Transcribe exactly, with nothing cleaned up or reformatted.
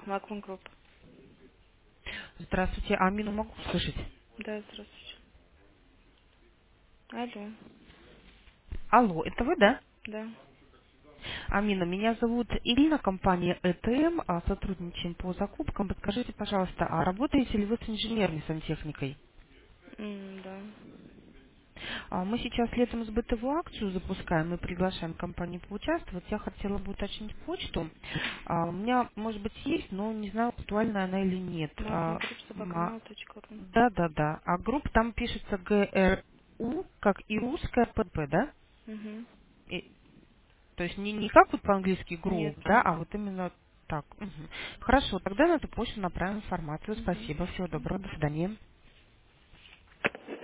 Макман Групп. Здравствуйте, Амину могу слышать? Да, здравствуйте. Алло. Алло, это вы, да? Да. Амина, меня зовут Ирина, компания ЭТМ, а, сотрудничаем по закупкам. Подскажите, пожалуйста, а работаете ли вы с инженерной сантехникой? М, да. А, Мы сейчас летом с бытовую акцию запускаем, мы приглашаем компанию поучаствовать. Я хотела бы уточнить почту. А, У меня, может быть, есть, но не знаю, актуальна она или нет. Макман А, Групп, ма- собакамейл точка ру. Да, да, да. А группа там пишется ГРУ, как и русская ПП, да? Угу. И- То есть не, не как вот по-английски Нет, group, да, нет. а вот именно так. Мгм. Хорошо, тогда на эту почту направим информацию. Угу. Спасибо, всего доброго, до свидания.